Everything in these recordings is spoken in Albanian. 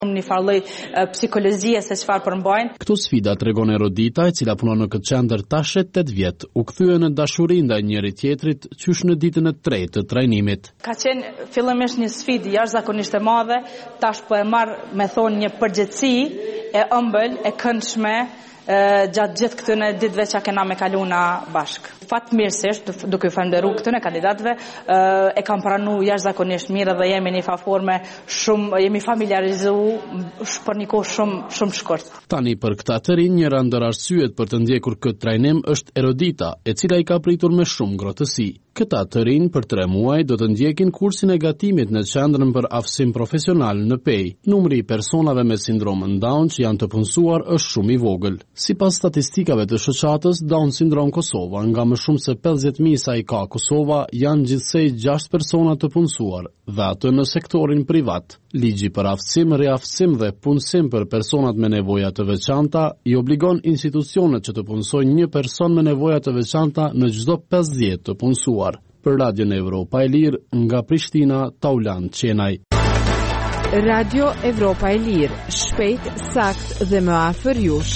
Një farlloj psikologjie se çfarë përmbajnë. Këto sfida tregon Erodita, e cila punon në këtë qendër tash 8 vjet, u kthye në dashuri ndaj njëri tjetrit qysh në ditën e 3 të trajnimit. Ka qenë fillimisht një sfidë jashtëzakonisht e madhe, tash po e marr me thonë një përgjegjësi e ëmbël, e këndshme gjatë gjithë këtyne ditëve që kena me kaluna bashk. Fatmirësisht, duke u falënderuar këtyne kandidatëve, e kam pranuar jashtëzakonisht mirë dhe jemi në një forme shumë, jemi familiarizuar për një kohë shumë shkurt. Tani për këta të rinj, njëra ndër arsyet për të ndjekur këtë trajnim është Erodita, e cila i ka pritur me shumë ngrohtësi. Këta të rinj për 3 muaj do të ndjekin kursin e gatimit në qendrën për aftësim profesional në Pej. Numri i personave me sindromën Down që janë të punësuar është shumë i vogël. Sipas statistikave të shoqatës Down Syndrom Kosova, nga më shumë se 50.000 sa i ka Kosova, janë gjithsej 6 persona të punësuar, dhe atë në sektorin privat. Ligji për aftësim, riaftësim dhe punësim për personat me nevoja të veçanta i obligon institucionet që të punësojnë një person me nevoja të veçanta në çdo 50 të punësuar. Për Radion Evropa e Lirë, nga Prishtina, Taulan Qenaj. Radio Evropa e Lirë, shpejt, sakt dhe më afër jush.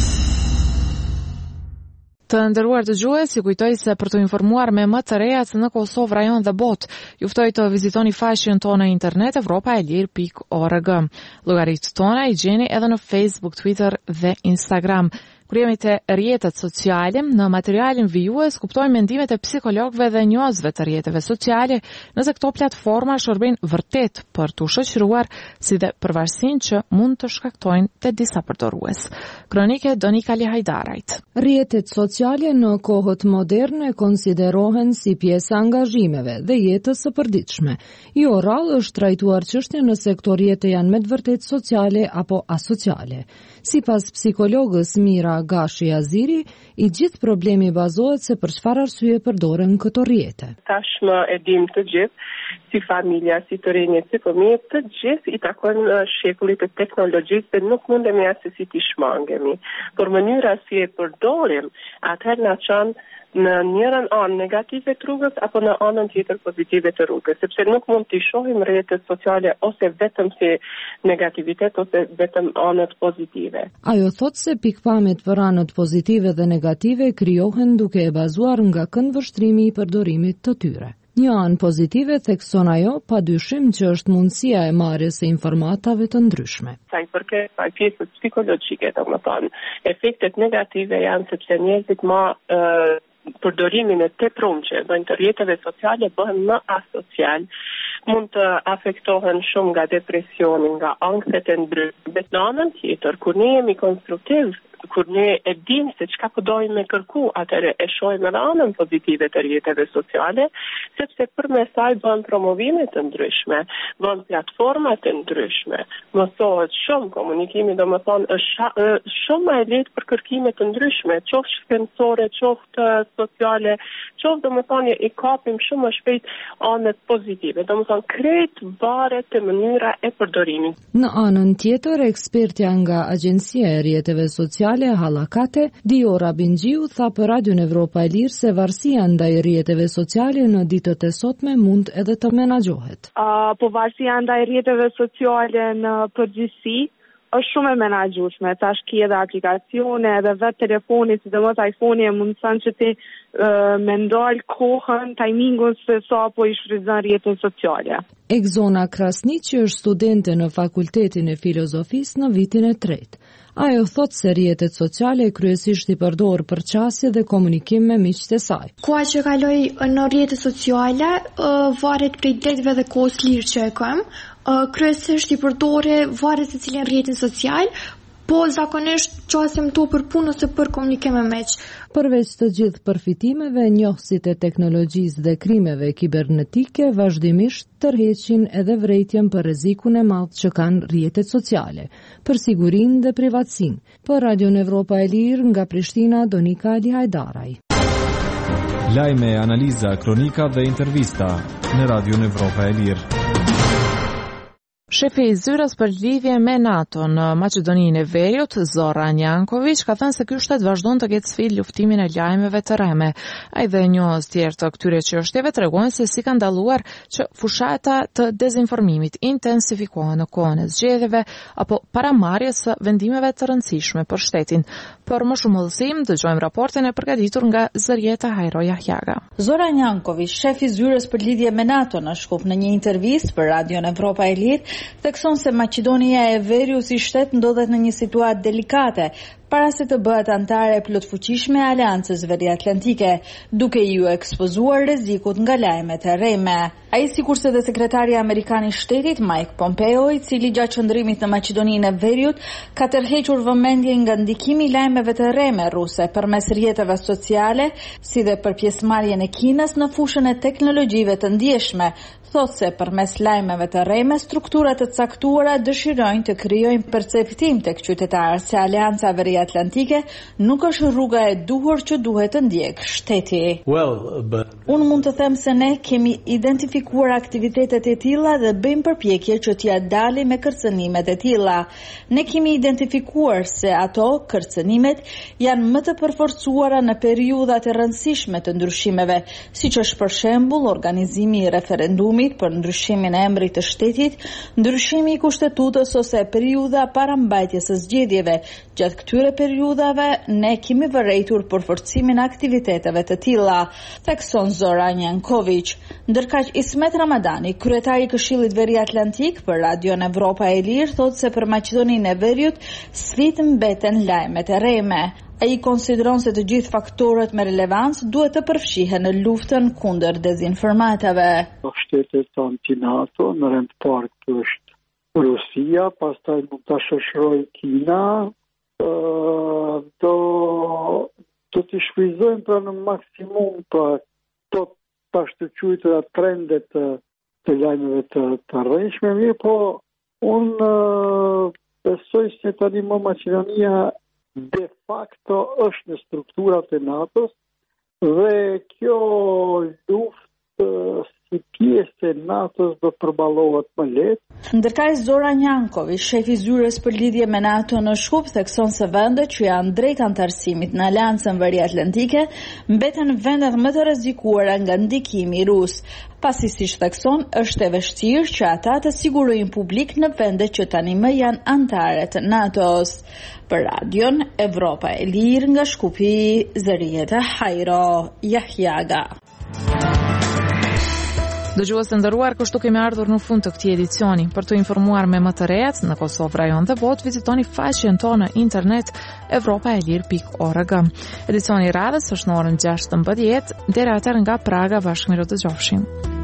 Të nderuar dëgjues, ju kujtoj se për të informuar me më të rejat në Kosovë, rajon dhe botë, ju ftoj të vizitoni faqen tonë në internet evropaelir.org. Llogaritë tona i gjeni edhe në Facebook, Twitter dhe Instagram. Kur jemi te rrjetet sociale, në materialin vijues kuptojmë mendimet e psikologëve dhe njohësve të rrjeteve sociale, nëse këto platforma shërbejnë vërtet për t'u shoqëruar, si dhe përvarësinë që mund të shkaktojnë te disa përdorues. Kronike Donika Lihajdarajt. Rrjetet sociale në kohët moderne konsiderohen si pjesë angazhimeve dhe jetës së përditshme. Jo rrallë është trajtuar çështja nëse këto rrjete janë me të vërtetë sociale apo asociale. Sipas psikologës Mira Gashi Aziri, i gjithë problemi bazohet se për çfarë arsye përdoren këto rrjete. Tashmë e dim të gjithë, si familja, si të rinjët, si fëmijët, të gjithë i takojnë shekullit e teknologjisë dhe nuk mundemi asë si t'i shmangemi. Por mënyra si e përdorim, atëherë na çon në njërën anë negative të rrugës apo në anën tjetër pozitive të rrugës, sepse nuk mund t'i shohim rrjetet sociale ose vetëm si negativitet ose vetëm anët pozitive. Ajo thot se pikpamjet për anët pozitive dhe negative krijohen duke e bazuar nga këndvështrimi i përdorimit të tyre. Një anë pozitive thekson ajo, padyshim që është mundësia e marrjes së informatave të ndryshme. Sa i përket pjesës psikologjike, domethënë, efektet negative janë sepse njerëzit përdorimin e teprumçe në të rrjeteve sociale bëhen më asocial, mund të afektohen shumë nga depresioni, nga ankset e ndryshme. Në anën tjetër, kur ne jemi konstruktiv, kur ne e dim se çka po dojmë me kërku, atëherë e shohim edhe anën pozitive të rrjeteve sociale, sepse përmes saj bën promovime të ndryshme, bën platforma të ndryshme, mësohet shumë komunikimi, domethënë është shumë më e lehtë për kërkime të ndryshme, qoftë shkencore, qoftë sociale, qoftë domethënë i kapim shumë më shpejt anët pozitive, domethënë krejt varet te mënyra e përdorimit. Në anën tjetër, ekspertja nga Agjencia e Rrjeteve Sociale Hallakate, Diora Bingjiu, tha për Radion Evropa e Lirë se varësia ndaj rrjeteve sociale në ditët e sotme mund edhe të menaxhohet. Po varësia ndaj rrjeteve sociale në përgjithësi është shumë e menaxhueshme. Tash ki edhe aplikacione, edhe vetë telefoni, sidomos iPhone e mundson që ti me ndal kohën, timingun se sa po i shfrytëzon rrjetin sociale. Egzona Krasniq, që është studente në Fakultetin e Filozofisë në vitin e 3. Ajo thot se rrjetet sociale kryesisht i përdor për qasje dhe komunikim me miqtë e saj. Koha që kaloj në rrjetet sociale varet prej letëve dhe kohës lirë që e kam. Kryesisht i përdore varet se cilin rrjetin social, po zakonisht qasjem to për punë ose për komunikim me miq. Përveç të gjithë përfitimeve, njohësit e teknologjisë dhe krimeve kibernetike vazhdimisht tërheqin edhe vrejtjen për rrezikun e madh që kanë rrjetet sociale, për sigurinë dhe privatësinë. Për Radion Evropa e Lirë, nga Prishtina, Donika Lihajdaraj. Lajme, analiza, kronika dhe intervista në Radion Evropa e Lirë. Shefi I zyrës për lidhje me NATO në Maqedoninë e Veriut, Zoran Janković, ka thënë se ky shtet vazhdon të ketë sfidë luftimin e lajmeve të rreme. Ai dhe njohës tjerë të këtyre çështjeve tregojnë se si ka ndaluar që fushata të dezinformimit intensifikohen në kohën e zgjedhjeve apo paramarrjes së vendimeve të rëndësishme për shtetin. Për më shumë udhëzim, dëgjojmë raportin e përgatitur nga Zërieta Hajro Jahjaga. Zoran Janković, shef I zyrës për lidhje me NATO në Shkup në një intervistë për Radion Evropa e Lirë, thekson se Maqedonia e Veriut si shtet ndodhet në një situatë delikate para se të bëhet antare e plotfuqishme e Aleancës Veriatlantike, duke ju ekspozuar rrezikut nga lajmet e rreme. Ai, sikurse dhe sekretari amerikan I shtetit Mike Pompeo, I cili gjatë qëndrimit në Maqedoninë e Veriut ka tërhequr vëmendjen nga ndikimi I lajmeve të rreme ruse përmes rrjeteve sociale, si dhe për pjesëmarrjen e Kinës në fushën e teknologjive të ndjeshme, thot se përmes lajmeve të rreme strukturat të caktuara dëshirojnë të krijojnë perceptim tek qytetarët se Aleanca Veriatlantike nuk është rruga e duhur që duhet të ndjek shteti. Unë mund të them se ne kemi identifikuar aktivitetet e tilla dhe bëjmë përpjekje që t'ia dalim me kërcënimet e tilla. Ne kemi identifikuar se ato kërcënimet janë më të përforcuara në periudhat e rëndësishme të ndryshimeve, siç është për shembull organizimi I referendumit për ndryshimin e emrit të shtetit, ndryshimi I kushtetutës ose periudha para mbajtjes së zgjedhjeve. Gjatë këtyre periudhave ne kemi vërejtur për forcimin e aktiviteteve të tilla, thekson Zoran Janković. Ndërkaq Ismet Ramadani, kryetari I Këshillit Veriatlantik për Radion Evropa e Lirë, thotë se për Maqedoninë e Veriut sfidë mbeten lajmet e rreme. Ai konsideron se të gjithë faktorët me relevancë duhet të përfshihen në luftën kundër dezinformatave. Shtetet anti-NATO në rend parë është Rusia, pastaj mund ta shoqëroj Kina, do t'i shfrytëzojmë pra në maksimum ta shtuqujtë trendet të lajmeve të rreshme, mirë, po unë besoj se tani më Maqedonia de facto është në strukturat e NATO-s dhe kjo luftë si pjesë e NATO-s do përballohet më lehtë. Ndërkaq Zoran Janković, shefi I zyrës për lidhje me NATO në Shkup, thekson se vendet që janë drejt antarësimit në Aleancën Veriatlantike mbeten vendet më të rrezikuara nga ndikimi rus. Pasi siç thekson, është e vështirë që ata të sigurojnë publik në vendet që tani më janë anëtare të NATO-s. Për Radion Evropa e Lirë nga Shkupi, Zërieta Hajro Jahjaga. Dëgjues të nderuar, kështu kemi ardhur në fund të këtij edicioni. Për të informuar me më të rejat në Kosovë rajon dhe botë, vizitoni faqen tonë në internet evropaelir.org. Edicioni I radhës është në orën 16:00. Deri atëherë nga Praga, bashkë miru dëgjofshim.